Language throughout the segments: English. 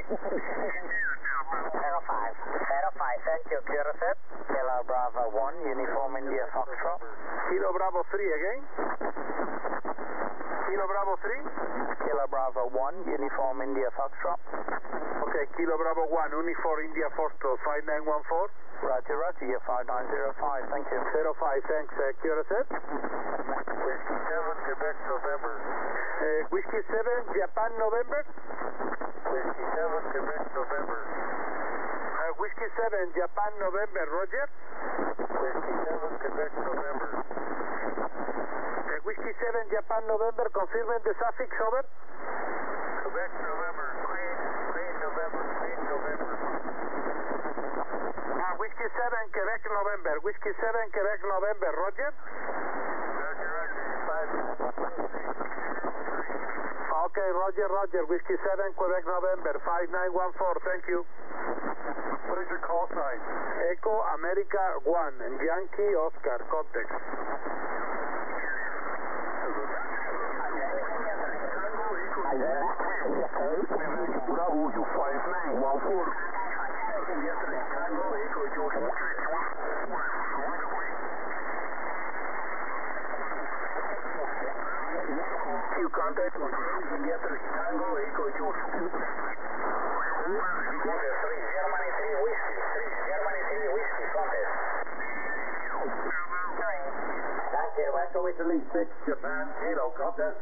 Thank you, Curacet. Kilo Bravo 1, Uniform India Foxtrot. Kilo Bravo 3 again. Kilo Bravo 3. Kilo Bravo 1, Uniform India Foxtrot. Okay, Kilo Bravo 1, Uniform India Foxtrot, 5914. Roger, roger, you're 5905, thank you. 05, thanks, Curacet. Whiskey 7, Quebec, November. Whiskey 7, Japan, November. Whiskey 7, Quebec, November. Whiskey 7, Japan, November, Roger. Whiskey 7, Quebec, November. Whiskey 7, Japan, November, confirming the suffix, over. Quebec, November. Queen, November. Queen, November. Whiskey 7, Quebec, November. Whiskey 7, Quebec, November, Roger. Roger, roger. 5. Okay, Roger, Roger. Whiskey 7, Quebec, November, 5914, thank you. What is your call sign? Echo America 1, Yankee Oscar, context. Bravo, you 5914. Tango, Echo, Joshua. Q contact. Tango, Echo, Joshua. Germany 3 Whiskey, Germany 3 Whiskey, contest. Thank you, Echo Italy 6, Japan, Kilo, contest.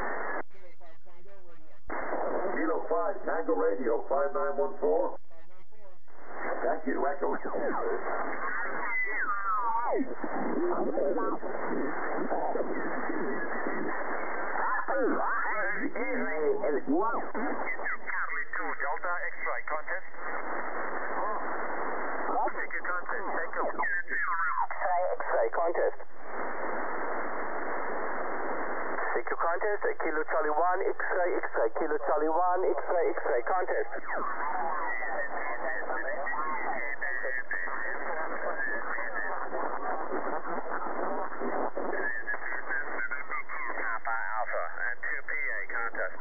Kilo 5, Tango Radio, 5914. Thank you, Echo. Charlie 2, Delta, X-ray, contest. Take your contest, take your... X-ray, contest. Take your contest, Kilo Charlie 1, X-ray, Kilo Charlie 1, X-ray, contest. Papa Alpha and 2PA, contest.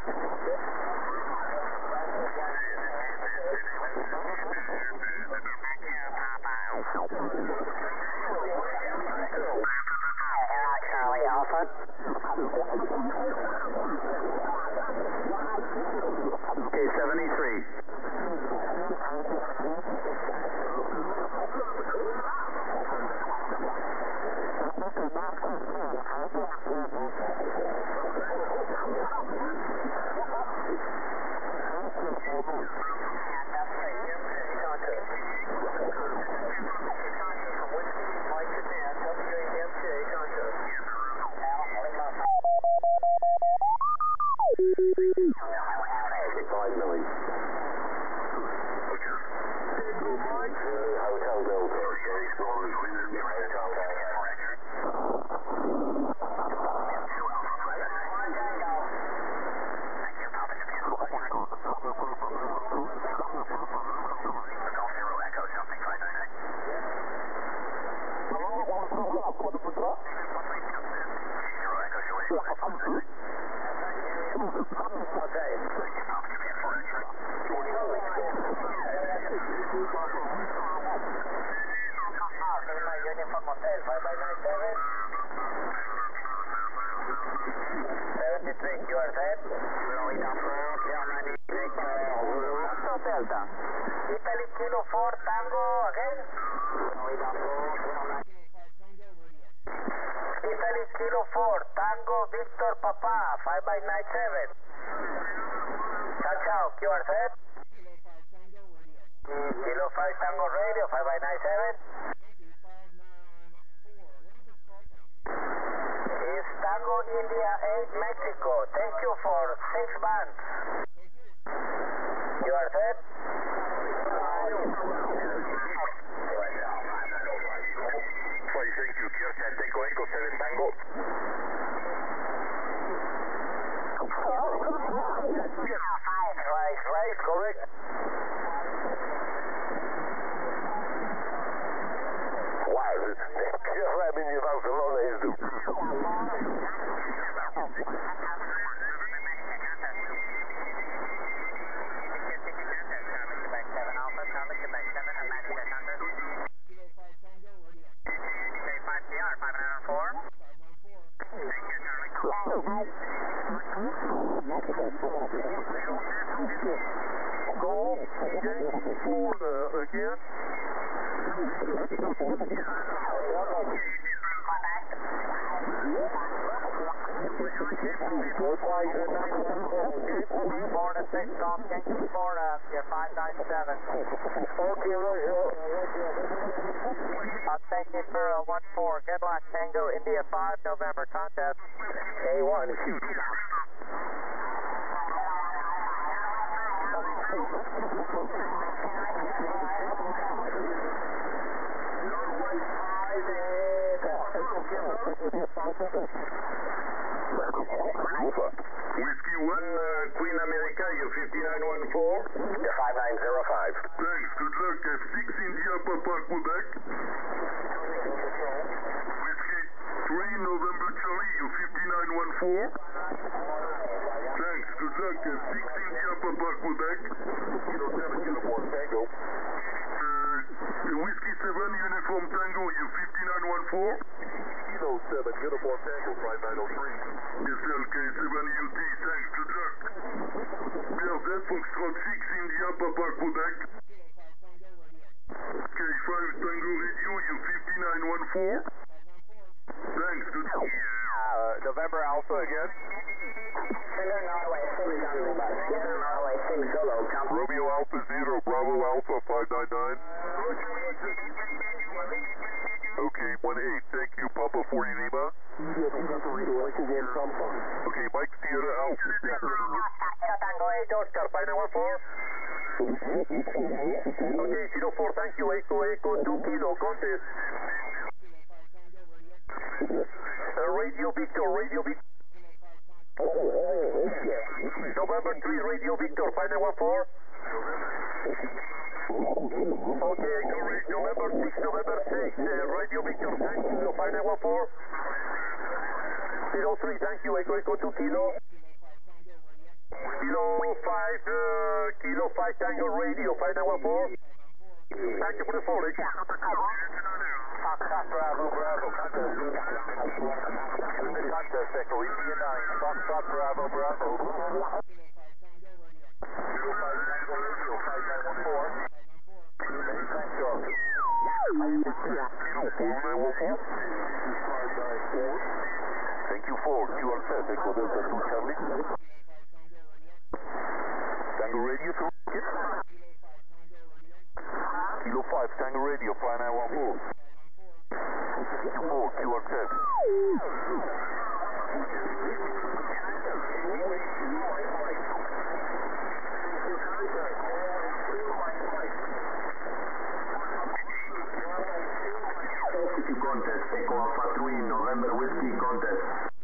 Charlie Alpha. Okay, 73. Uniform Hotel, 5597. 73, you are set. Delta. Italy Kilo 4, Tango, again. Italy Kilo 4, Tango, Victor, Papa, 5597. Ciao, ciao, you are set. Kilo 5, Tango Radio, 5597. Is Tango India 8 Mexico. Thank you for 6 bands. You are set? Flight 32, Kilo Tango, Echo 7 Tango. Right, correct. Wow, just let me in Barcelona is the... Go, forward again. Four to six off Yankee 4 your 597. Okay, I'll take you for 1-4. Good luck, Tango India 5 November contest. A1. Whiskey 1, Queen America, you're 5914. You're 5905. Thanks, good luck. F6 India, Papa, Quebec. Whiskey 3, November Charlie, you're 5914. Thanks, good luck. F6 India, Papa, Quebec. Kilo 7, Uniform Tango. Whiskey 7, Uniform Tango, you're 5914. Kilo 7, Uniform Tango, 5903. SLK 7 UT, thanks, good luck. BRZ, Foxtrot 6, India, Papa, Quebec. K5 Tango Radio, you're 5914. Thanks, good luck. November Alpha again. Norway 6 Solo, count. Romeo Alpha 0, Bravo Alpha 599. Okay, 1-8, thank you, Papa 40 Lima. Okay, Mike Sierra Alpha 6. Tango 8 Oscar 5914. Okay, Kilo 4, thank you, Echo 2 Kilo, contest. Radio Victor, November 3, Radio Victor, 5914. Okay, correct, November 6, Radio Victor, thank you, 5914. Kilo 3, thank you, Echo 2 Kilo. Kilo 5 Tango Radio, 5914. Thank you for the phone, Foxtrot Bravo, contest. Contest Echo India 9, Foxtrot Bravo. 05 Thank you, 4. QR set, Echo Delta 2 Charlie. Tango Radio, Kilo 5, Tango Radio, 5914. Thank you, 4. QR set. Contest, Echo Alpha 3, November Whiskey Contest.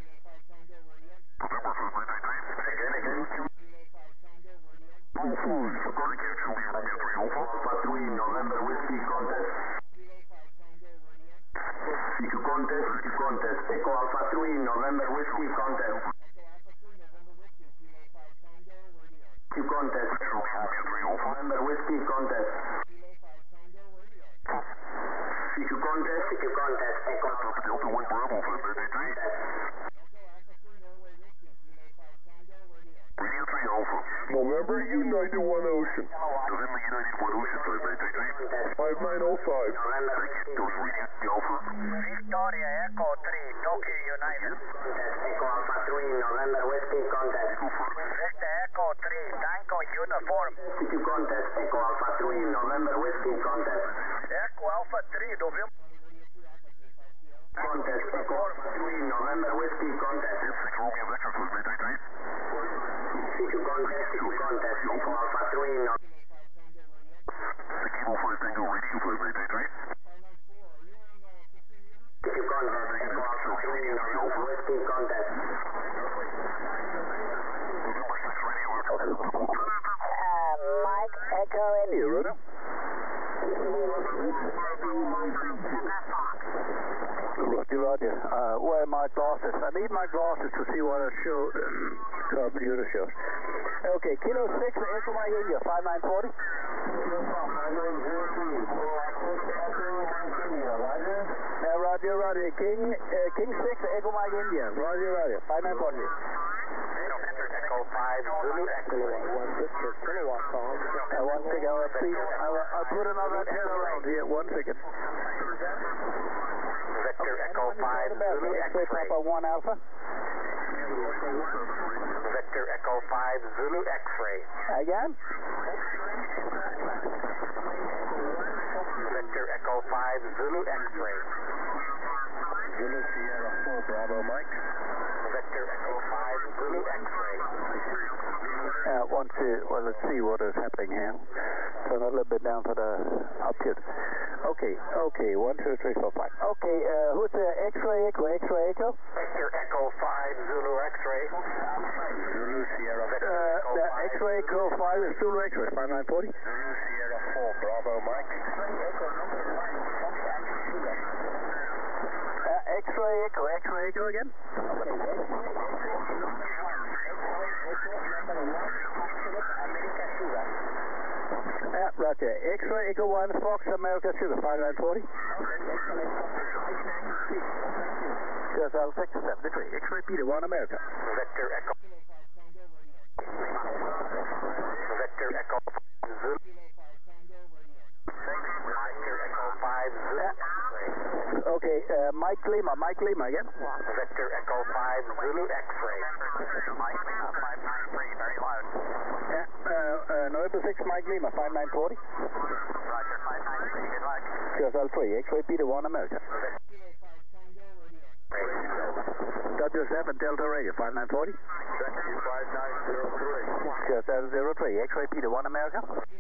Alpha 3, November Whiskey Contest. CQ Contest, Echo Alpha 3, November Whiskey Contest. CQ Contest, November Whiskey Contest. CQ Contest, Echo Delta 1 Bravo, Radio 3 Alpha. November United 1 Ocean. November United 1 Ocean, 5905. Alpha. Victoria Echo 3, Tokyo United. Echo Alpha 3, November Whiskey Contest. Victor Echo 3, Tango Uniform. CQ Contest, Echo Alpha 3, November Whiskey Contest. Echo Alpha 3, November. Contest, Echo Alpha 3, November Whiskey Contest. Romeo Victor, CQ Contest, Echo Alpha 3, Kilo 5 Tango Radio, CQ Contest, Echo Alpha 3, November Whiskey Contest. November 6 Radio, Mike Echo India. Roger. Where are my glasses? I need my glasses to see what I show. Computer shows. Okay, Kilo 6, Echo Mike India, 5940. Yeah, Roger. Roger, Roger. King 6, Echo Mike India. Roger, Roger. 5940. Echo 5, Zulu X-ray. Kilowatt call. One second, please. I'll put another antenna around here. 1 second. Vector Echo 5, Zulu X-ray. Papa 1 Alpha. Vector Echo 5, Zulu X-ray. Again. Vector Echo 5, Zulu X-ray. Zulu Sierra 4, Bravo Mike. Vector Echo 5, Zulu X-ray. Well, let's see what is happening here. Turn a little bit down for the output. Okay, 1, 2, 3, 4, 5. Okay, who's the X-ray Echo? X-ray Echo? Vector Echo 5, Zulu X-ray. Zulu Sierra 4. The X-ray Echo 5 is Zulu X-ray, 5940. Zulu Sierra 4, Bravo Mike. X-ray Echo again? Roger. X-ray Echo 1, Fox America Sugar, 5940. QSL 673, X-ray Peter 1 America. Vector Echo. Vector Echo 5, Zulu. Vector Echo 5, Zulu X-ray. Okay, Mike Lima again. Vector Echo 5, Zulu X-ray. Mike Lima 593, very loud. November 6, Mike Lima, 5940. Roger, 593, good luck. QSL 3, X-ray Peter 1 America. Dodger 7, Delta Radio, 5940. QSL 03, X-ray Peter 1 America.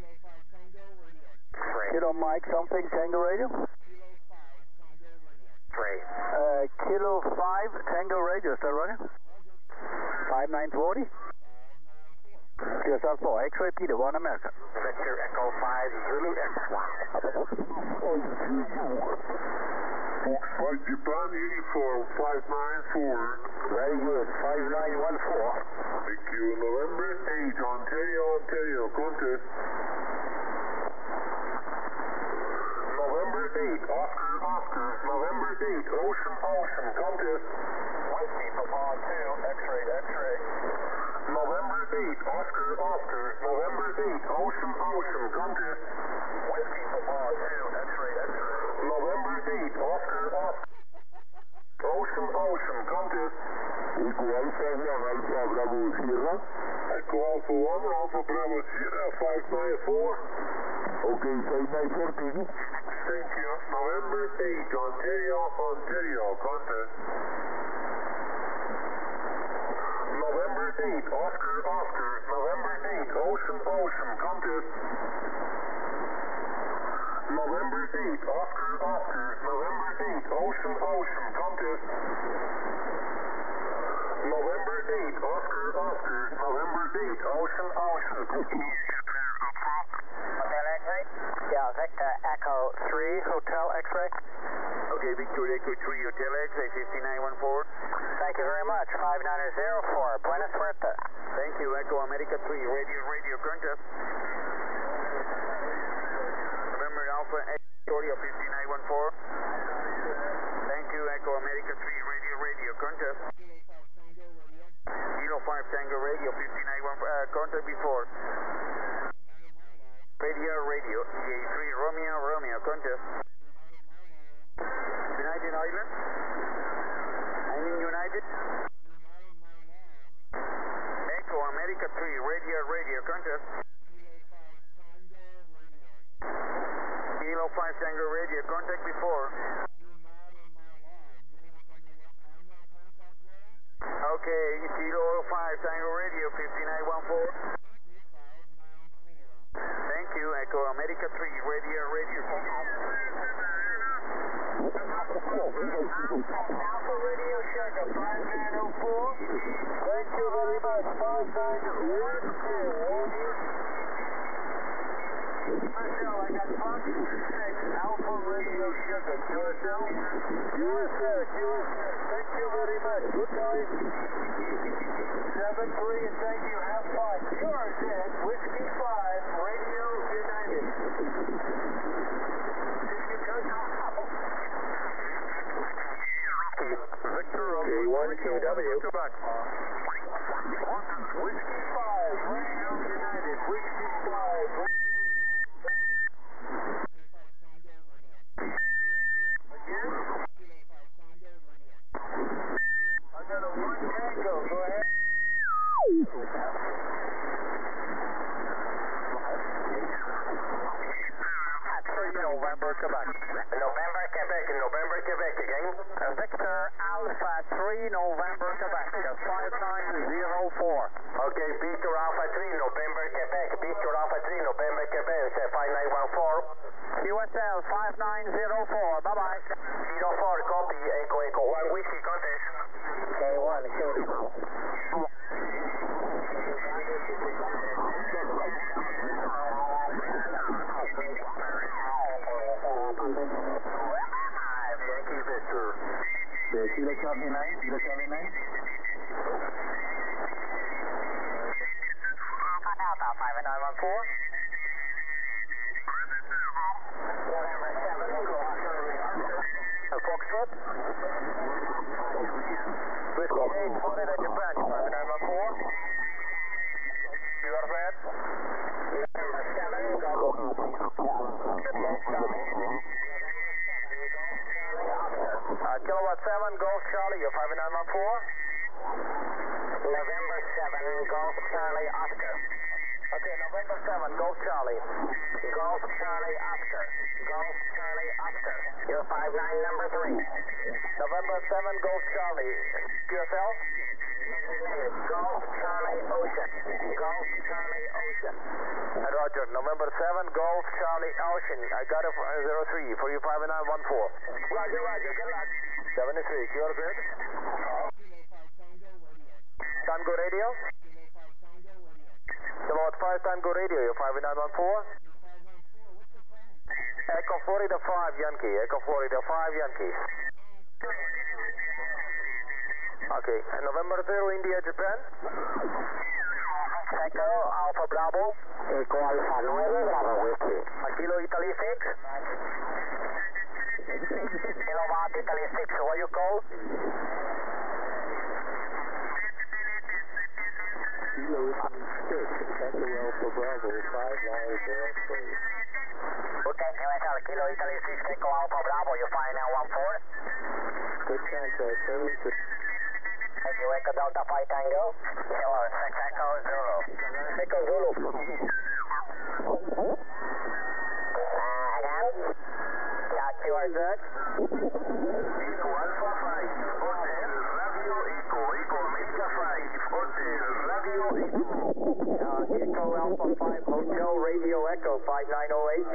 Kilo Mike something, Tango Radio. Kilo 5, Tango Radio, is that right? 5940. QSL 4, X-ray Peter 1 America. Vector Echo 5, Zulu X-ray. Foxtrot Japan uniform 594. Very good, 5914. Thank you. November 8, Ontario, contest. November 8, Oscar, November 8, Ocean, contest. Whiskey, Papa 2, X-ray. November 8, Oscar, November 8, Ocean, contest. Whiskey, Papa 2, X-ray. November 8, Oscar, Ocean, contest. Echo Alpha 1, Alpha Bravo Sierra. Echo Alpha 1, Alpha Bravo Sierra, 594. Okay, 5914. Thank you. November 8, Ontario, contest. November 8, Oscar, November 8, Ocean, contest. November 8, Oscar, November 8, Ocean, contest. November 8, Oscar, November 8, Ocean, Hotel X-ray? Yeah, Vector Echo 3, Hotel X-ray. Okay, Victoria Echo 3, Hotel X-ray, 5914. Thank you very much, 5904, Buenos Suerte. Thank you, Echo America 3, radio, contest. November Alpha, Victoria 5914. Thank you, Echo America 3, radio, contest. Kilo 5 Tango Radio, 5914, contact before. Radio, EA3 Romeo, contest. United Island? United? Echo America 3, radio, contest. Kilo 5 Tango Radio, contact before. Okay, Kilo 5 Tango Radio, 5914. Thank you, Echo America 3, radio. Alpha Radio Shaker, 5904. Thank you very much, 5914. QSL, I got Fox 6, Alpha Radio Shaker, QSL. Thank you very much. Good night. 7-3, and thank you. Have fun. Yours is Whiskey 5, Radio United. Did you cut out? QW. Quebec. Whiskey 5, Radio United. Whiskey 5. Again? I got a 1 Tango, go ahead. 3 November, Quebec. November, Quebec again. Victor Alpha 3 November, Quebec. 5904. Okay, Victor Alpha 3, November, Quebec. Victor Alpha 3, November, Quebec. 5914. QSL 5904. Bye-bye. 04, copy. Echo, Echo 1, Whiskey contest. K1, shoot. Yankee Victor. Kilo Charlie 9, Kilo Charlie 9. Delta 5914. November 7. Foxtrot. Whiskey 8, Florida, Japan, 5914. You are there? November 7, Kilowatt 7, Golf Charlie, you're 5914. November 7, Golf Charlie Oscar. Okay, November 7, Golf Charlie. Golf Charlie Oscar. Golf Charlie Oscar. You're 59 number 3. November 7, Golf Charlie. QSL? Golf Charlie Ocean. Golf Charlie Ocean. Roger, November 7, Golf Charlie Ocean. I got a 03 for you, 5914. Roger, Roger, good luck. 73, you're good? Tango Radio? Kilowatt 5 Tango Radio, you're 5914. Echo 40 to 5 Yankee, Echo 40 to 5 Yankee. Okay, and November 0, India, Japan? Echo Alpha Bravo. Echo Alpha 9, Bravo Whiskey. Kilo Italy 6. Kilowatt Italy 6, what you call? Kilo 6, Echo Alpha Bravo 5903. Okay, QSL, Kilo Italy 6, Echo Alpha Bravo, you 5914. Good contact, 72. Thank you, Echo Delta 5 Tango. Kilo 6, Echo Zulu. Echo Zulu. Again? You are good. Echo Alpha 5, Hotel Radio Echo, Echo Omega 5, Hotel Radio Echo. Echo Alpha 5, Hotel Radio Echo 5908.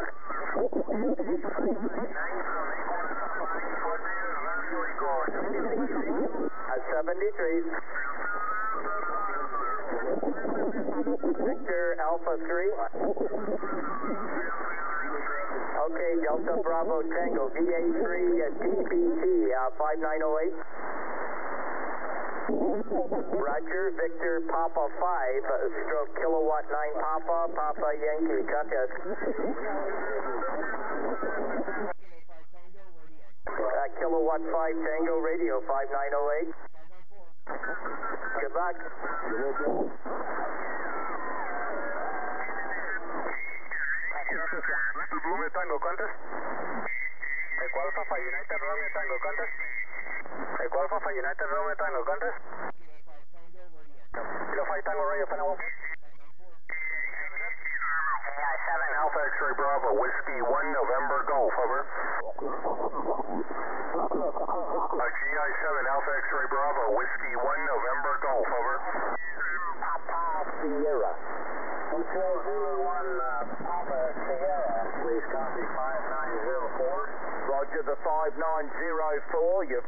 At 73. Victor Alpha 3. Okay, Delta Bravo Tango, VA3 DBT 5908. Roger, Victor Papa 5, stroke Kilowatt 9 Papa, Papa Yankee, contest. Kilowatt 5 Tango Radio 5908. Good luck. Romeo Tango, contest. Echo Alpha United Romeo Tango, contest. Echo Alpha United Romeo Tango, contest. Kilo 5 Tango Radio, final. Alpha X-Ray Bravo, Whiskey 1 November Golf, over. GI 7 Alpha X-Ray Bravo, Whiskey 1 November Golf, over. Papa Sierra. Hotel Zulu 1 Papa Sierra. Please copy 5904. Roger the 5904, you're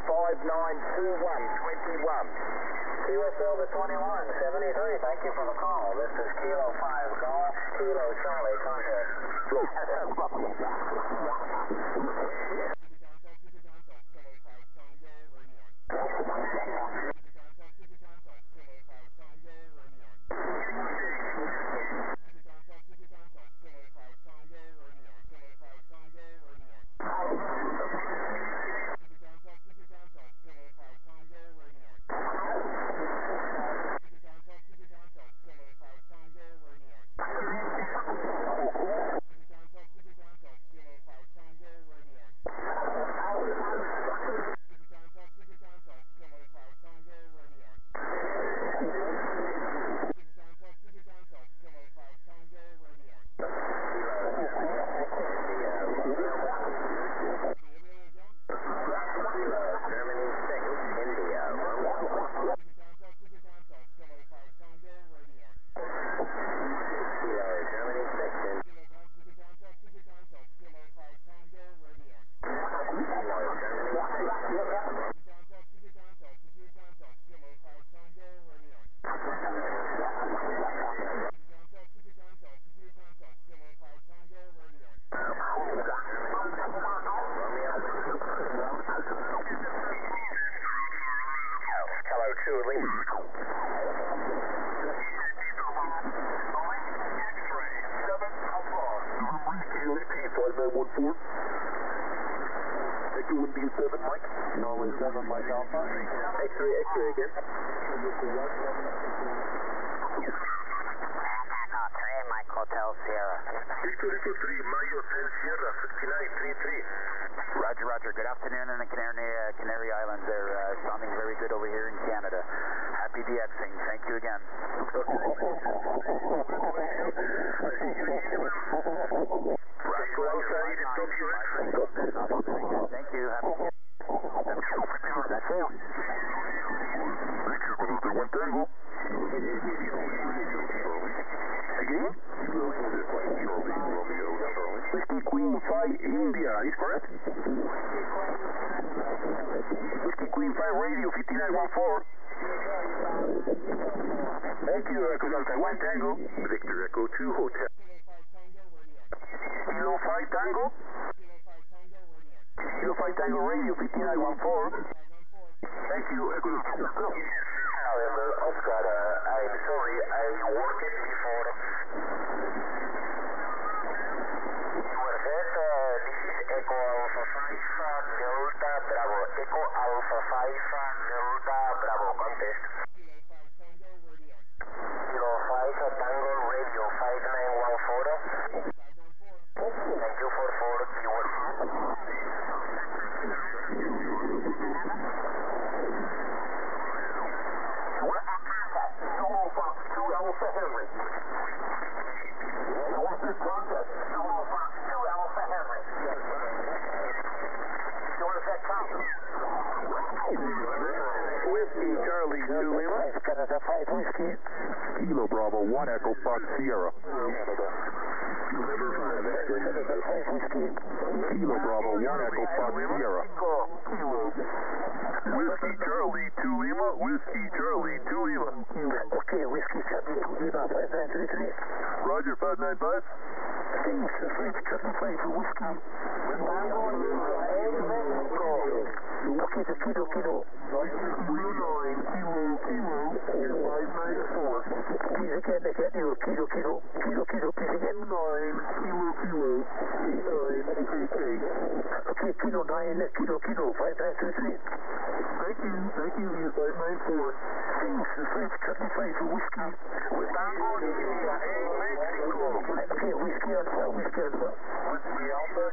592121. QSL to 2173, thank you for the call. This is Kilo 5 Golf, Kilo Charlie, contact. 5914. Echo India 7, Mike. Norway 7, Mike Alpha. X-ray again. 3, Mike Hotel Sierra. Victor 3, Mike Hotel Sierra, 5933. Roger, roger. Good afternoon in the Canary Islands. They're sounding very good over here in Canada. Happy DXing. Thank you again. Thank you. Again? Whiskey Queen 5 India, is correct? Whiskey Queen 5 Radio 5914. Thank you, Echo Delta 1 Tango. Victor Echo 2 Hotel. Kilo 5 Tango. Kilo 5 Tango Radio 5914. Thank you, Echo Delta. Oscar, I'm sorry, I worked it before. This is Echo Alpha 5 Delta Bravo. Echo Alpha 5 Delta Bravo. Contest. Kilo 5 Tango Radio 5914. Thank you for keyword. Two Alpha Henry. What's this contest? 2 Alpha Henry. You want to set count? Whiskey Charlie 2 Lima. Canada 5 Whiskey. Kilo Bravo 1 Echo Fox Sierra. Canada 5 Whiskey. Kilo Bravo 1 Echo Fox Sierra. Whiskey Charlie 2 Lima. Whiskey Charlie 2 Lima. Okay, Whiskey Charlie 2 Lima 5933. Roger 595. Thanks, French Charlie 5 Whiskey. Okay, the Kilo. 39 Kilo 594. Please again, you Kilo, please again. 9 Kilo 89 KK. Okay, Kilo 9, Kilo 5933. Thank you, 594. Thanks, French Charlie 5 Whiskey. Okay, Whiskey Alpha. Whiskey Alpha,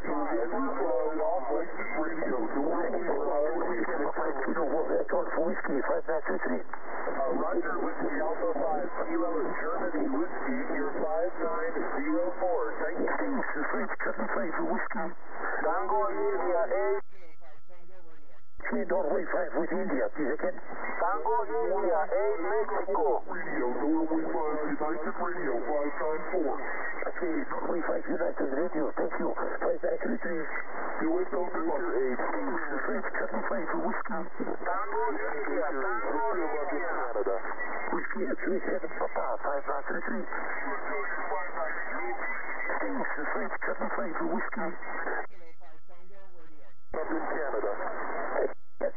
Radio. Whiskey Alpha 5 Kilo, Golf Whiskey 5933. Roger, Whiskey Alpha 5 Kilo German Whiskey, you're 5904. Thank you. Thanks, French Charlie 5 Whiskey. Tango India 8. Okay, Norway 5 with India, please again. Tango India 8 Mexico. Radio, Norway 5 United Radio 594. Okay, Norway 5 United Radio, thank you. 5933. USO Victor 8. Thanks, French Charlie 5 Whiskey. Tango India. Canada. Whiskey X-ray 7 Papa 5933. Thanks, French Charlie 5 Whiskey. Up in Canada. Yes.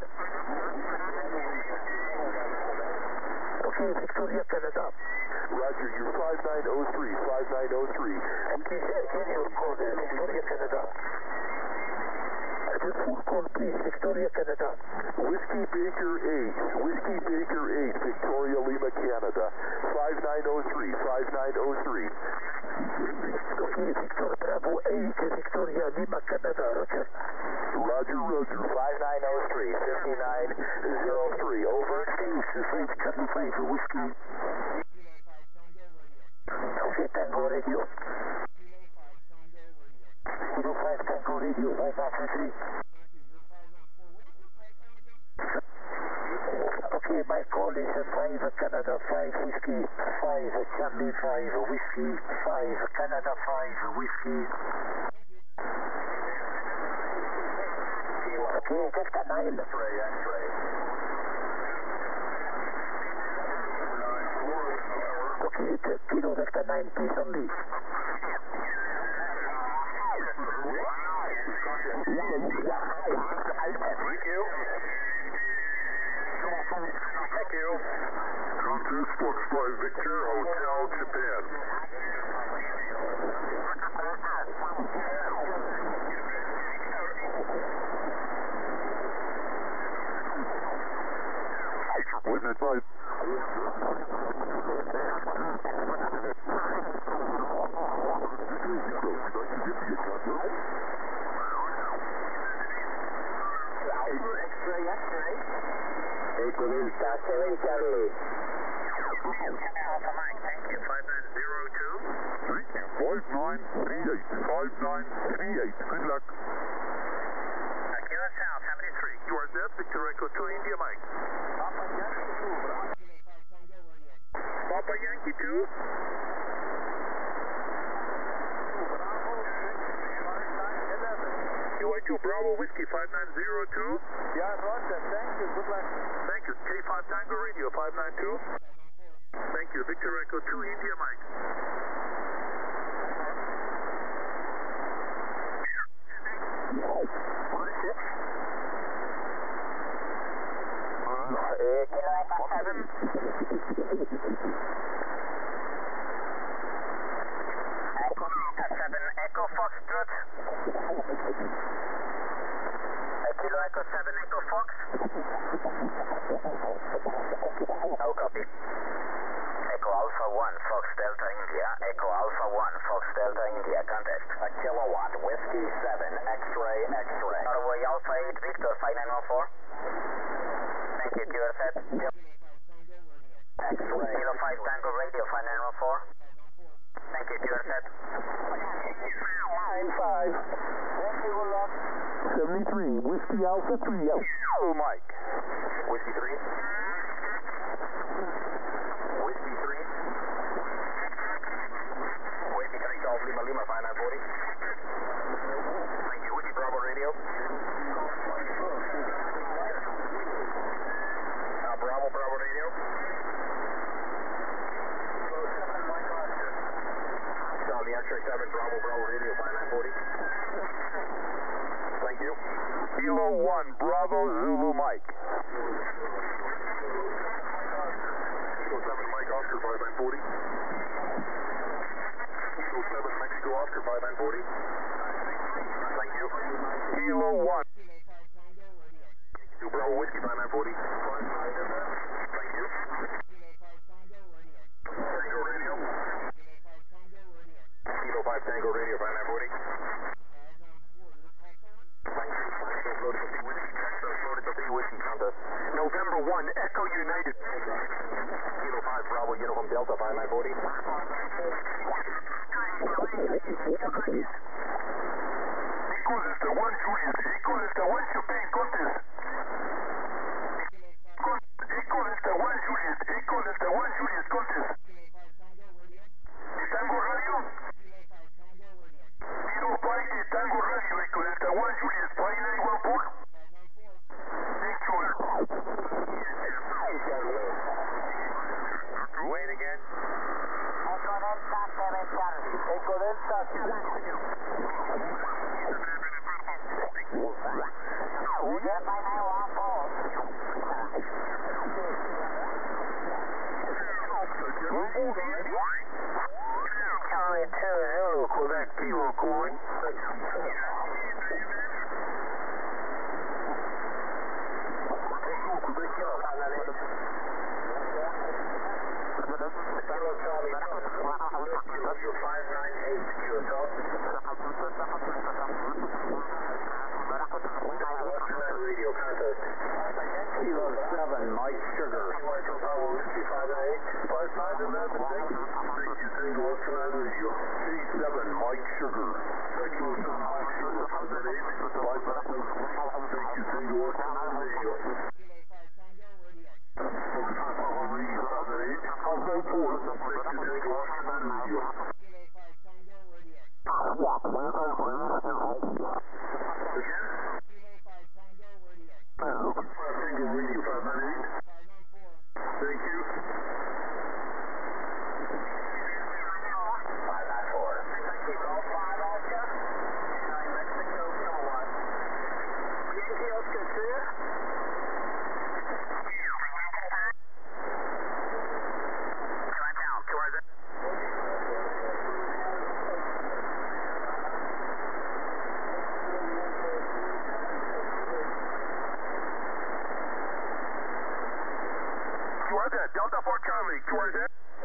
Okay, Victoria, Canada. Roger, you're 5903, 5903. Okay, can you call Victoria, Canada? The full call, please, Victoria, Canada. Whiskey Baker 8, Whiskey Baker 8, Victoria, Lima, Canada. 5903, 5903. Okay, Victor Bravo 8, Victoria, Lima, Canada, Roger. Roger, 5903, 5903, over. Thanks, French Charlie 5 Whiskey. Okay, Tango Radio. Kilo 5 Tango Radio, 593. Okay, my call is 5 Canada 5 Whiskey, 5 Charlie 5 Whiskey, 5 Canada 5 Whiskey. Okay, Delta 9. Okay, Kilo Delta 9, please only. Thank you. Contest Foxfly Victor, Hotel Japan. 5. Echo Delta 7 Charlie. Alpha Mike, thank you. 5902. Thank you. 5938. 5938. Good luck. Kilo South 73. You are set. Victor Echo 2 India Mike. Papa Yankee 2. QI2 Bravo Whiskey 5902. Yeah, roger. Thank you. Good luck. Thank you. K5 Tango Radio 592. Thank you. Victor Echo 2 India Mike. Kilo Echo 7. Echo 7, Echo Foxtrot. Kilo Echo 7, Echo Fox. No copy. Echo Alpha 1, Fox Delta India. Echo Alpha 1, Fox Delta India. Contact. A kilowatt, Whiskey 7, X-ray, X-ray. Norway Alpha 8, Victor 5914. Thank you, you are set. X-ray. Kilo 5 Tango Radio 5914. Thank you, you are set. 73, Whiskey Alpha 3, oh Mike. Whiskey 3. Whiskey 3. Whiskey 3, Golf Lima Lima 5940. Thank you. Whiskey Bravo Radio. Bravo Bravo Radio. Charlie X-ray 7, Bravo Bravo Radio 5940. Thank you. Kilo 1, Bravo Zulu Mike. Kilo 7 Mike Oscar 5940. Kilo 7 Mexico Oscar 5940. Thank you. Kilo 1. Bravo Whiskey 5940. Thank you. Tango Radio. Kilo 5 Tango Radio 5940. Thank you. Whiskey contest. November 1, Echo United. Kilo 5 Bravo Uniform Delta 5940. Echo Delta 1 Juliet. Echo Delta 1 Chopin contest. Echo Delta 1 Juliet. Echo Delta 1 Juliet contest. Tango Radio. Kilo 5 Tango Radio. Echo Delta 1 Juliet. 5914. Wait again. Echo Delta 7 Charlie. Echo Delta 7. Charlie 2 Zulu, Quebec Kilo calling. Kilo 7, Mike Sugar. 7, Mike Sugar. Thank you. 594. Golf 5 Oscar. 9 Mexico kilowatt. Yankee Oscar 2. Come on down, towards it. 4 Charlie, QRZ.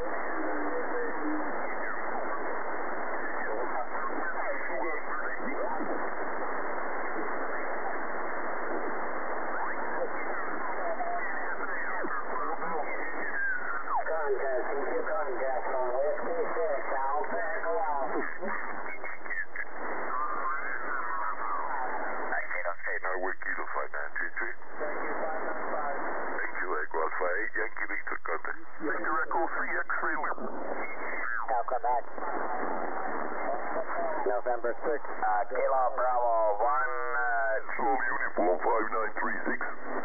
Contact on Whiskey 6, Alpha Echo Alpha. 19 Whiskey Kilo 5933. Thank you, Echo Alpha 8, Yankee Victor contact. Victor Echo 3 X-ray. Welcome back. November 6, Kilo Bravo 1, Soul Uniform 5936.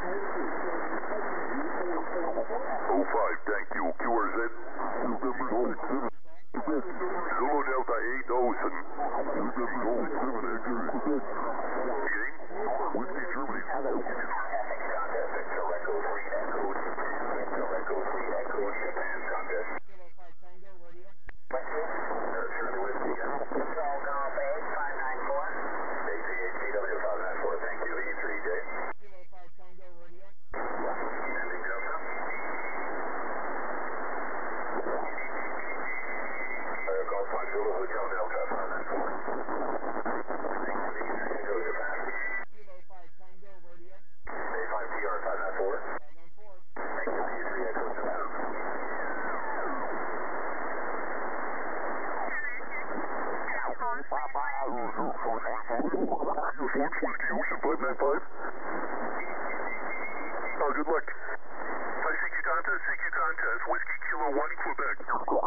05, thank you, QRZ. November 7. Zulu Delta 8000. November 7, X-ray. Whiskey Germany. Victor Echo 3 Echo. Victor Echo 3 Echo, Japan contest. Kilo 5 Tango, radio. Shirley Whiskey. Control Golf 8, 594. ACHCW 594, thank you, E3J. Kilo 5 Tango, radio. Ending Delta. Golf 5 Zulu Hotel Delta 594. Thank you, E3 Echo Japan. Kilo 5 Tango, radio. A5TR 594. 594. Thank you, E3 Echo Japan. Ocean 595. Oh, good luck. CQ contest, Whiskey Kilo 1 Quebec.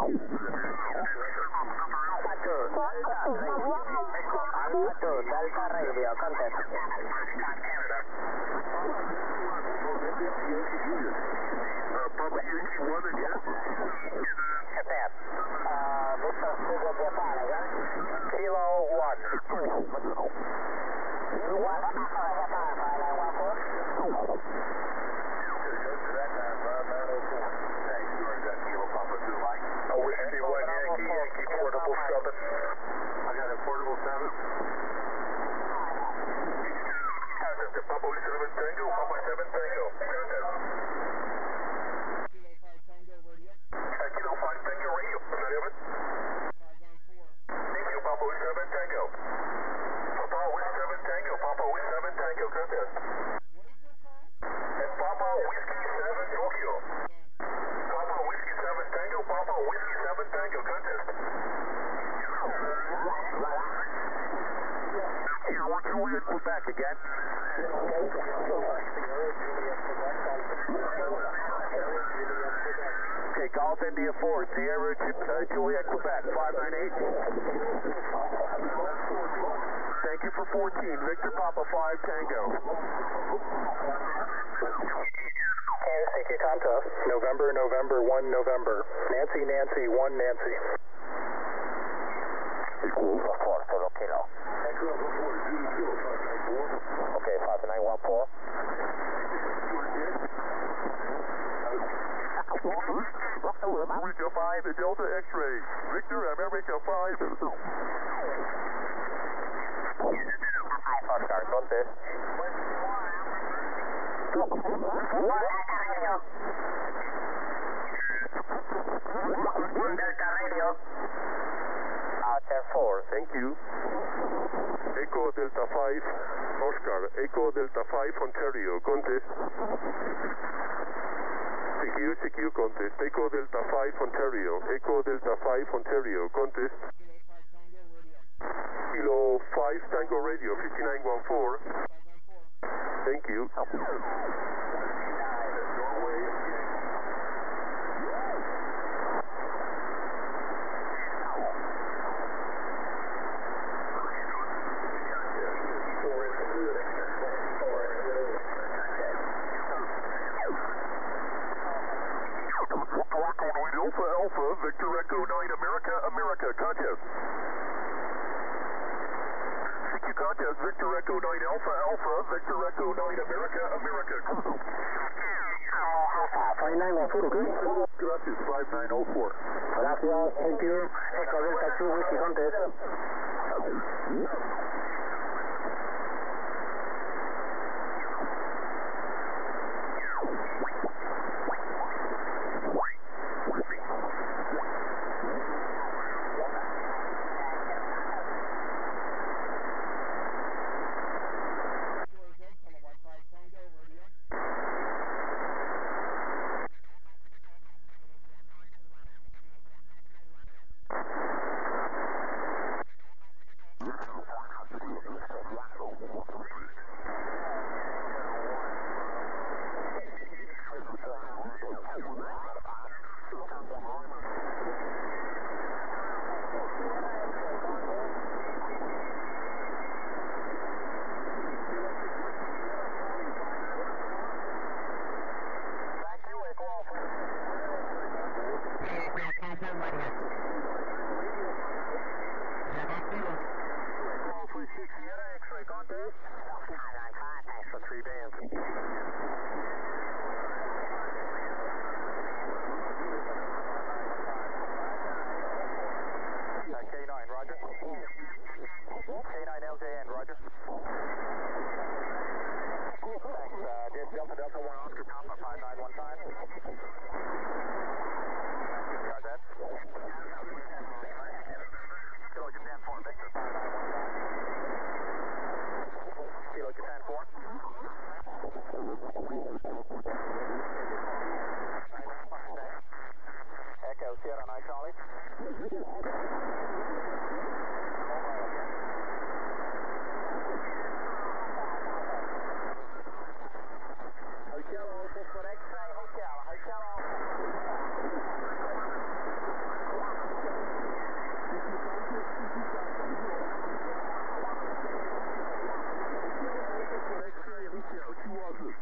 Alpha 2, Delta Radio, contest. Canada. Papa Yankee 1 again. Japan. Victor Sugar Japan again. Kilo 1. Japan 5914. Thanks, George. That Kilo Papa 2 Mike. Whiskey 1 Yankee portable 7. I got a portable 7. Papa 7 Tango, Papa 7 Tango. Contest. Kilo 5 Tango, radio. Kilo 5 Tango radio. Is that it? 594. Thank you, Papa 7 Tango. Papa 7 Tango, Papa 7 Tango. Contest. What is this call? And Papa Whiskey 7 Tokyo. Papa Whiskey 7 Tango, Papa Whiskey 7 Tango. Contest. We're Juliet Quebec again. Okay, Golf India 4, Sierra Juliet Quebec 598. Thank you for 14, Victor Papa 5 Tango. CQ contest. November 1 November. Nancy 1 Nancy. Equal 4 Solo Kilo. Echo 4, 0 Kilo 594. Okay, 5914. America 5, Delta X-ray. Victor, America 5. Hi, Foxtrot, contest. Delta Radio. Archer 4. Thank you. Echo Delta 5, Oscar. Echo Delta 5, Ontario. Contest. CQ contest. Echo Delta 5, Ontario. Echo Delta 5, Ontario. Contest. Kilo 5 Tango, radio. Kilo 5 Tango Radio, 5914. 594. Thank you. Alpha, Victor Echo 9, America, contest. CQ contest, Victor Echo 9, Alpha, Victor Echo 9, America. 5914, okay? Gracias, 5904. Gracias, thank you. Echo Delta 2, Whiskey contest. Roger. Thanks, did Delta Delta 1 Oscar Papa 5915. Roger that. Kilo Japan 4 Victor 5915. Kilo Japan 4. Echo Sierra Night Charlie. Hotel Alpha for X-ray Hotel. Hotel Alpha. X-ray Hotel, que was it?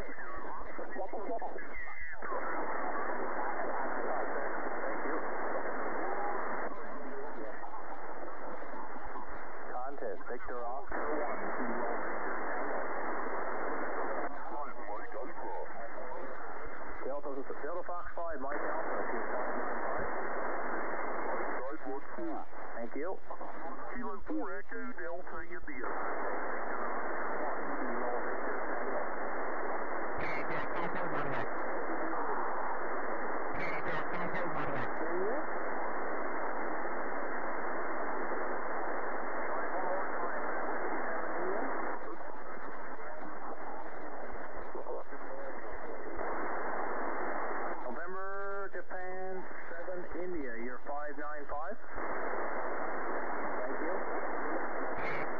Contest, Victor Oscar 1. Delta Fox 5, Mike Alpha, 2595. Thank you. Kilo 4 Echo Delta India. November, Japan 7, India, you're 595. Thank you.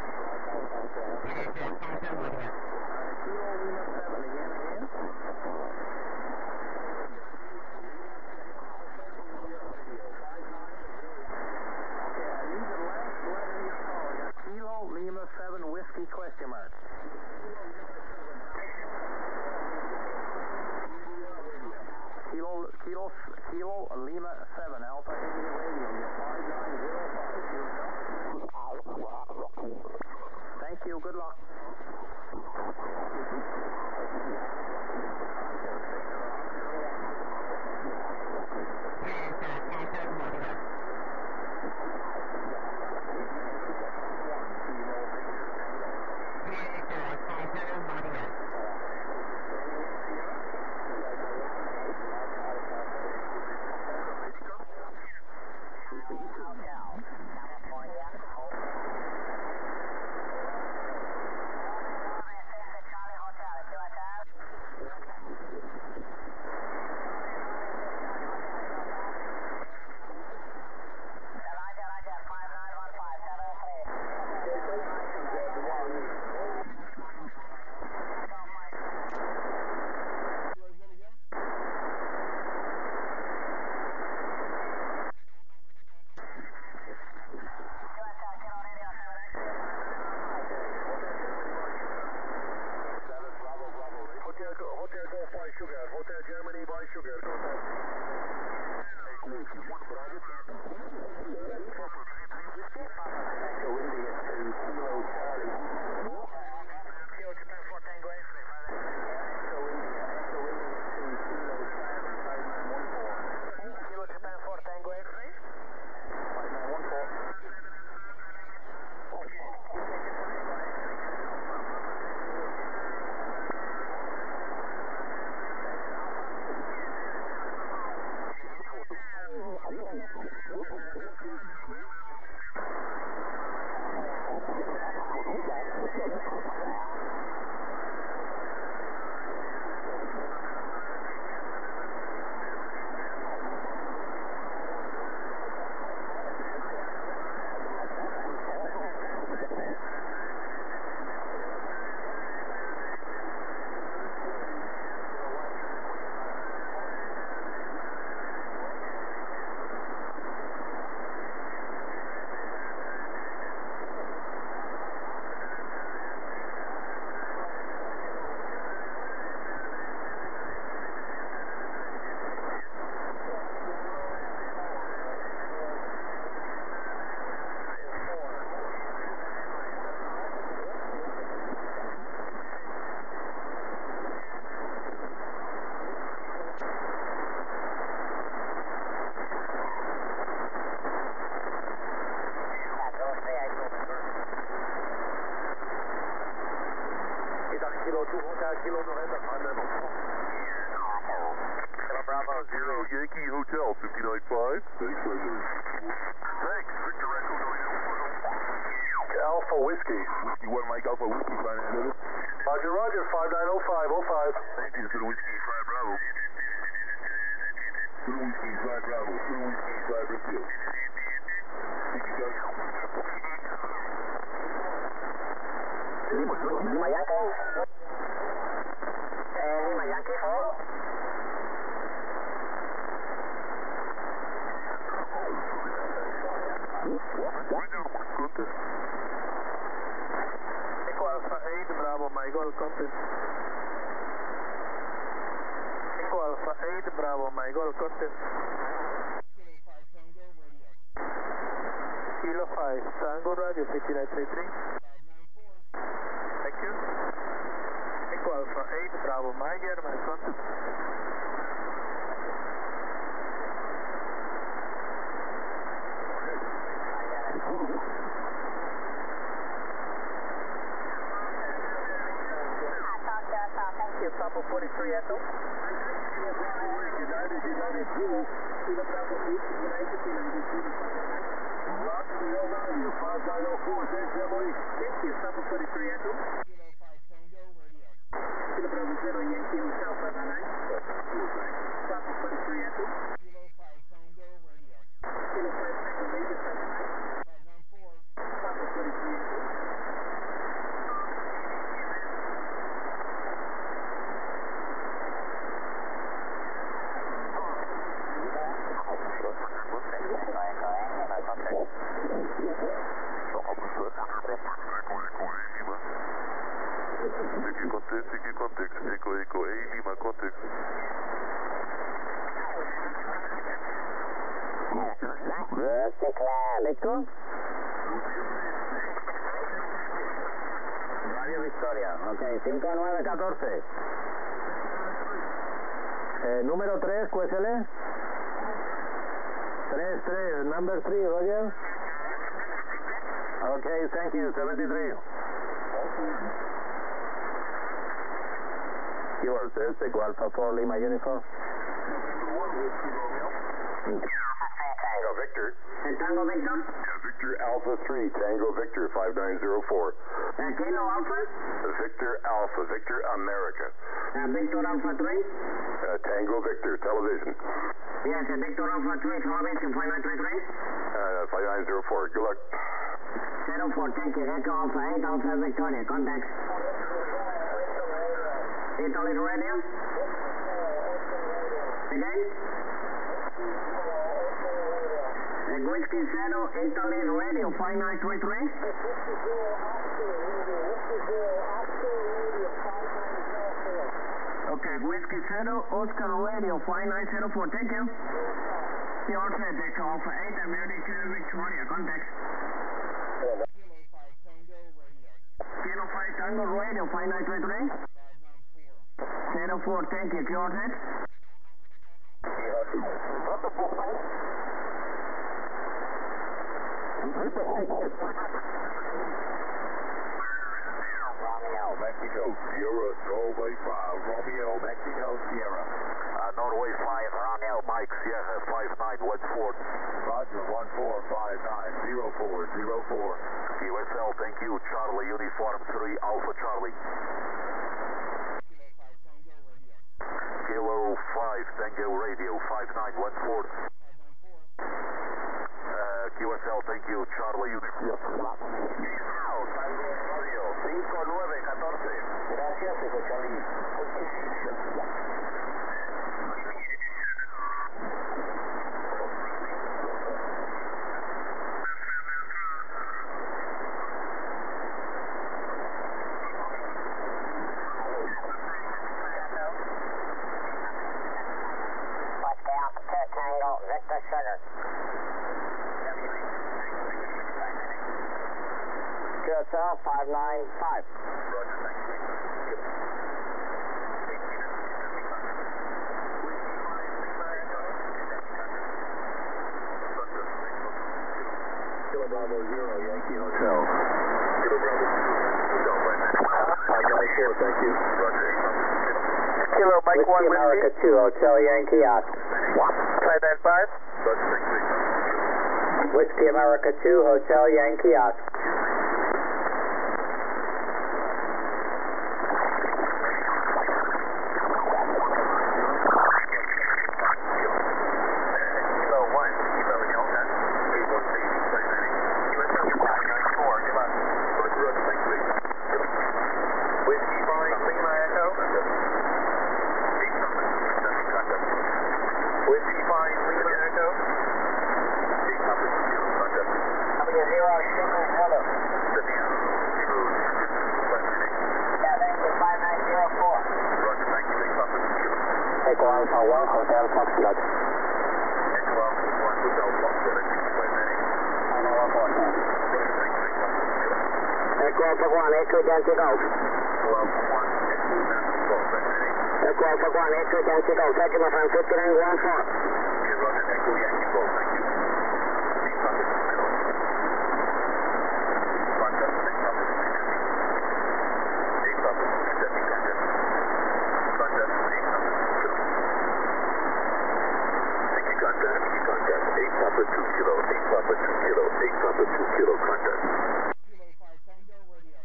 Kilo 2 Hotel, Kilo November, 594. Kilo Bravo 0. Yankee Hotel, 595. Thanks, Roger. Thanks, Victor Echo, Alpha Whiskey. Whiskey 1 Mike Alpha Whiskey 590. Roger, Roger, 5905, 05. Thank you, good Whiskey 5 Bravo. Good Whiskey 5 Bravo, good Whiskey 5 Whiskey. Thank you, guys. Lima Yankee. Lima Yankee 4. Echo Alpha 8, Bravo, my goal contact. Echo Alpha 8, Bravo, my goal contact. Kilo 5 Tango Radio 5933. Kilo 5, Tango Radio 5933. 594. Thank you. Echo Alpha 8, Bravo, my German contact. Thank you, Papa 43 Echo. Thank you, Papa 43 Echo. Kilo 5 Tango Radio. Kilo Bravo 0 Yankee Hotel 599. Papa 43 Echo. Kilo 5 Tango Radio. Kilo 5 Tango Radio 599. 594. Papa 43 Echo. Context, Echo, Echo, A, Lima, context. Victor. Radio Victoria, ok, 5914. Número 3, QSL. 3, number 3, Roger. Ok, thank you, 73. Kilo 6, Echo Alpha 4, Lima Uniform. Tango Victor. Tango Victor. Victor Alpha 3, Tango Victor 5904. Kilo Alpha. Victor Alpha, Victor America. Victor Alpha 3. Tango Victor, television. Yes, Victor Alpha 3, television 5933. 5904, good luck. 04, thank you. Echo Alpha 8, Alpha Victoria, contact. Italy Radio. Again? Whiskey 0, Italy Radio 5933. Okay, Whiskey 0, Oscar Radio 5904, thank you. Your set, Echo Alpha 8, American Victoria, contact. Kilo 5 Tango Radio. Kilo 5 Tango Radio 5933. 594. 04, thank you, your set. Romeo, Mexico, Sierra, Norway 5, Romeo, Mexico, Sierra. Norway 5, Romeo, Mike, Sierra, 5914. Roger, 14590404. QSL, thank you. Charlie, Uniform 3, Alpha Charlie. Kilo 5 Tango Radio. Kilo 5, Tango Radio, 5914. 594. QSL, thank you. Charlie, Uniform. Radio, 5914. Gracias, Echo Charlie. Tango, Victor Sugar. QSL 595. Roger, thank you. Kilo Bravo 0, Yankee Hotel. Kilo Bravo 0, Hotel, Thank you. Roger. Kilo Mike 1 Whiskey. America 2, Hotel Yankee Oscar. 595. Roger, thank you. Whiskey America 2, Hotel Yankee Oscar. Kilo 1, Kilo Delta. 594. Come on. Roger, thank you. Whiskey 5 Lima Echo. Whiskey 5 Lima Echo. Coming in here on Sugar Hello. Yeah, thank you. 5904. Roger, thank you. Echo Alpha 1, Hotel Foxtrot. Echo Alpha 1, Hotel Foxtrot. Echo Alpha 1, Echo Yankee Golf. Echo Alpha 1, Echo Nancy Golf. Echo Alpha 1, Echo Yankee Golf. Thank you, my friend. 5914. Roger, Echo Yankee Golf. Thank you. Kilo 5 Tango Radio.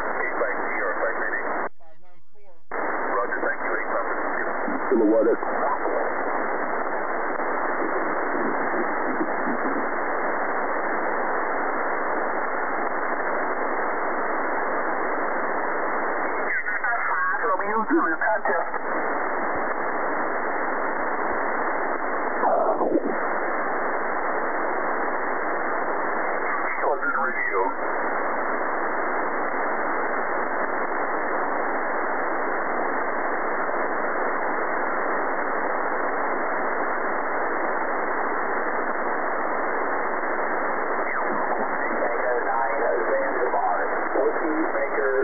594. Roger, thank you. 8 Papa 2 Kilo. Kilowatt Echo. Romeo Zulu contest. London Radio. Tango 9 Zanzibar. Whiskey Maker.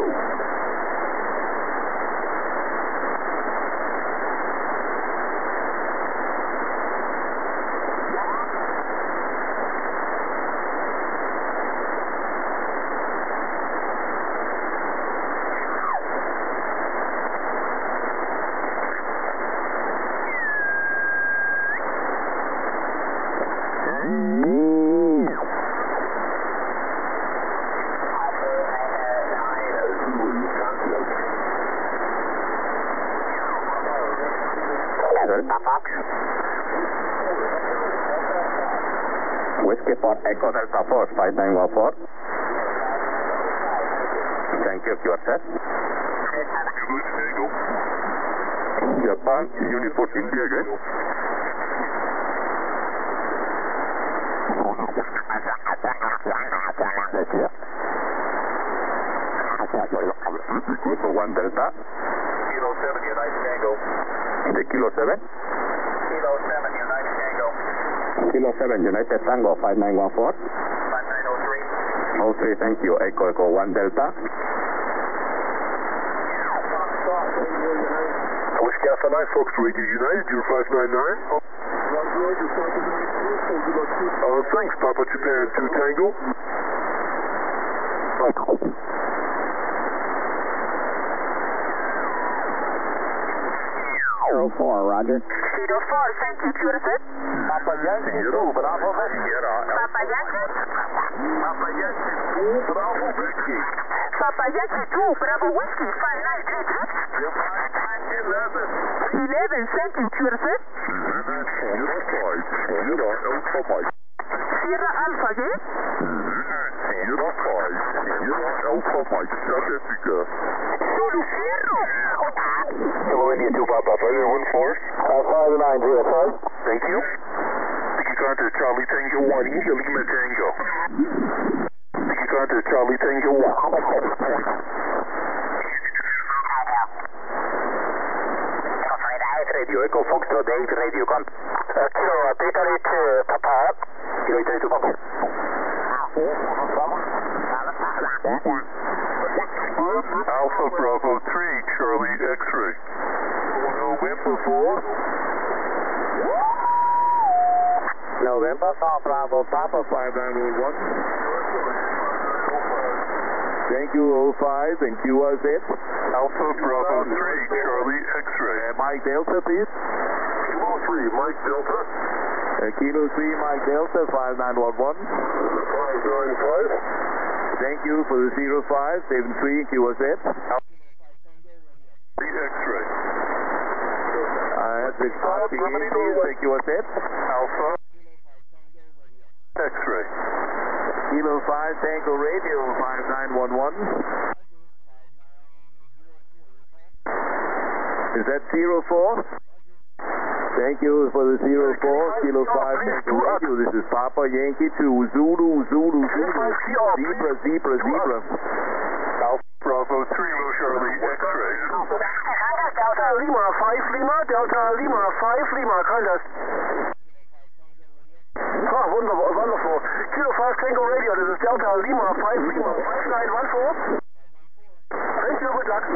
Delta Fox. Whiskey for Echo Delta Force 5914. Thank you, you are set. Japan, Unit 14 again. Echo 1 Delta. Kilo 7, United Tango. The Kilo 7. Kilo 7, United Tango. Kilo 7 United Tango 5914. 5903. 03, thank you. Echo 1 Delta. Whiskey Alpha 9, Fox Radio United, 0599. Thanks, Papa Japan 2 Tango. 04, Roger. Kilo 4, thank you, Judith. Papa Yankee 2, Bravo Whiskey. Papa Yankee. Papa Yankee 2, Bravo Whiskey. Papa Yankee 2, Bravo Whiskey, 5933. 11, thank you, Judith. Sierra Alpha, yes? Zulu Zero. Hello, India 2 Papa, 514. 590, sir. Thank you. Sticky contact Charlie Tango 1, India Lima Tango. Sticky contact Charlie Tango 1. Radio Echo Foxtrot 8, Radio Con. Kilo Theta 8 Papa. Kilo 8 to Papa. Alpha Bravo 3, Charlie X-ray. November 4. November 4, Bravo, Papa 5911. Thank you, 05 and QRZ. Alpha Bravo 3, Charlie X-ray. Mike Delta, please. Kilo 3, Mike Delta. Kilo 3, Mike Delta, 5911. 595. Thank you for the 0573 QRZ. X-ray. The QRZ. Alpha. X-ray. Kilo 5 Tango Radio 5911. Is that 04? Thank you for the 04, Kilo 5 Tango Radio. This is Papa Yankee 2, Zulu, Zebra. Alpha Bravo 3, Charlie X-ray. Delta Lima 5 Lima, Delta Lima 5 Lima, contact. Oh, wonderful. Kilo 5 Tango Radio, this is Delta Lima 5 Lima, 5914. Thank you, good luck.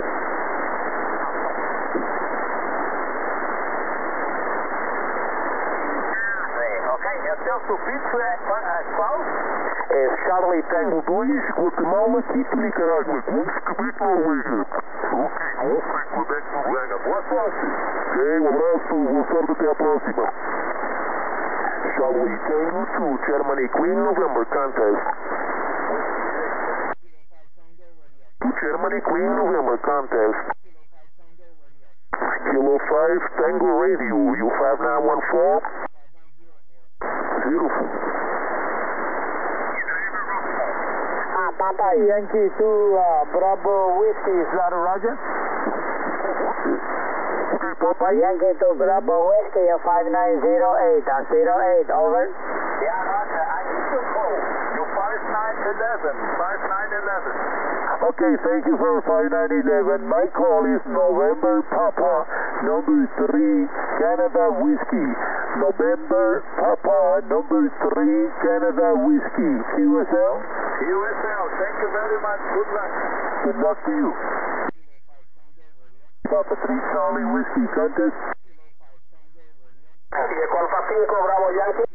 Okay, yourself to beach at 12. Charlie Tango 2, Guatemala City, Nicaragua. Commit Norwegian. Okay, Quebec, Noruega. Boa sorte. Ok, abraço, boa sorte até a próxima. Charlie Tango 2, Germany Queen November, contest. To Germany Queen November, contest. Kilo 5 Tango Radio, U5914. Beautiful. Papa Yankee 2, Bravo Whiskey, is that a Roger? Papa Yankee 2, Bravo Whiskey, 5908, 08, over. Yeah, Roger, I need to call. You 5911. Okay, thank you for 5911. My call is November Papa, number 3, Canada Whiskey. November Papa, number 3, Canada Whiskey. QSL? QSL, thank you very much. Good luck. Good luck to you. Papa 3, Charlie Whiskey, contest. Alfa 5, Bravo Yankee.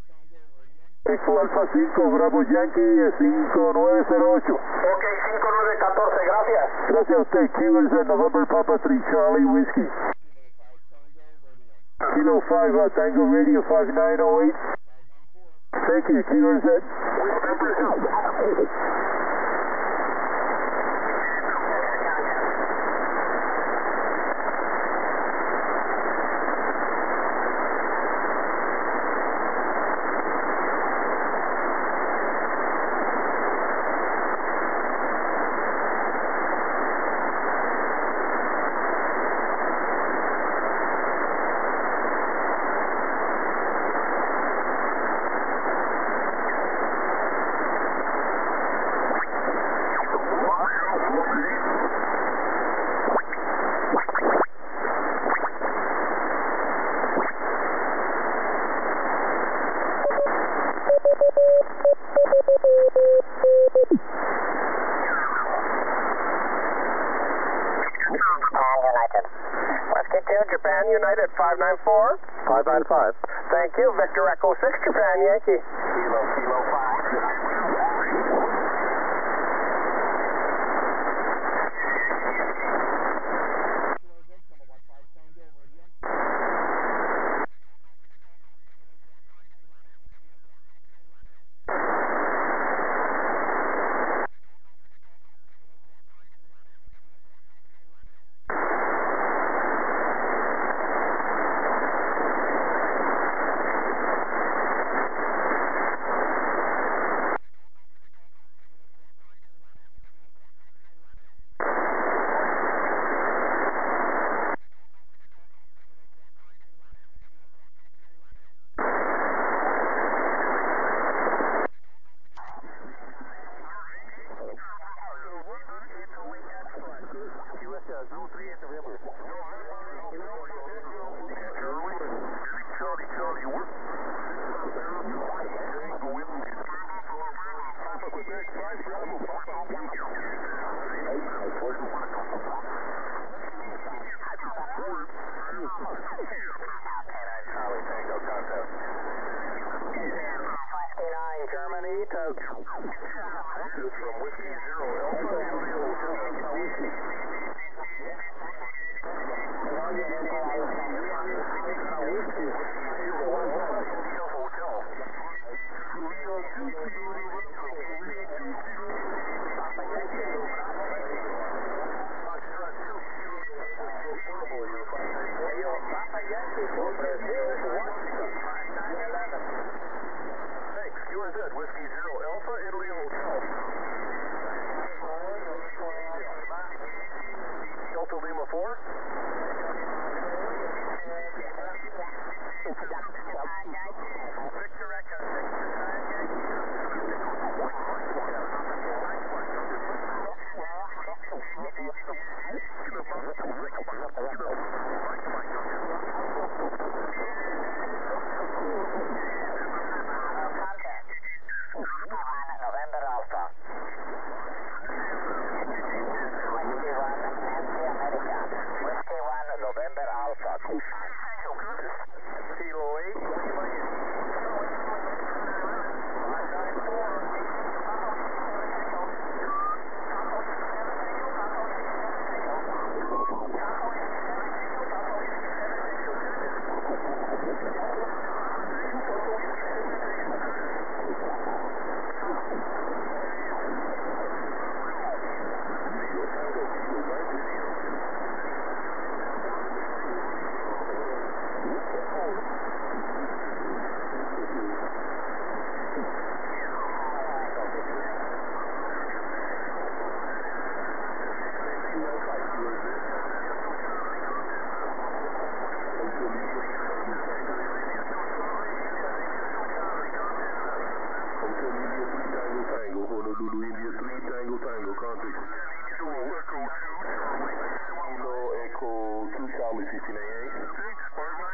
Alfa 5, Bravo Yankee, 5908. Ok, 5914, gracias. Gracias a usted, QSL, November Papa 3, Charlie Whiskey. Kilo 5, Tango Radio 5908. Thank you, QRZ. Japan United 594. 595. Thank you. Victor Echo 6, Japan Yankee. Kilo 5. Whiskey 0 Alpha, Italy Hotel. Thanks, you are good. Whiskey 0 Alpha, Italy Hotel. Delta Lima 4. Victor Echo November Alpha. Whiskey 1, November Alpha. Kilo 8. Kilo Echo 2 Charlie 1588.